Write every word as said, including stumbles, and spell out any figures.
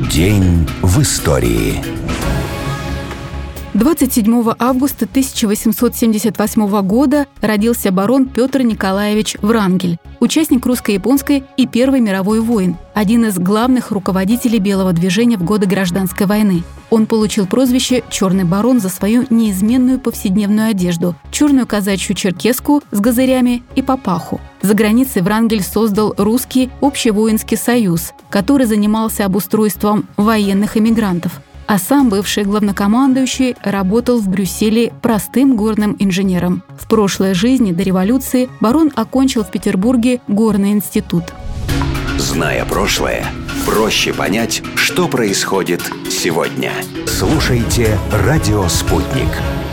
День в истории. двадцать седьмого августа тысяча восемьсот семьдесят восьмого года родился барон Петр Николаевич Врангель, участник русско-японской и Первой мировой войн, один из главных руководителей белого движения в годы Гражданской войны. Он получил прозвище «Черный барон» за свою неизменную повседневную одежду – черную казачью черкеску с газырями и папаху. За границей Врангель создал русский общевоинский союз, который занимался обустройством военных эмигрантов. А сам бывший главнокомандующий работал в Брюсселе простым горным инженером. В прошлой жизни до революции барон окончил в Петербурге горный институт. Зная прошлое, проще понять, что происходит сегодня. Слушайте «Радио Спутник».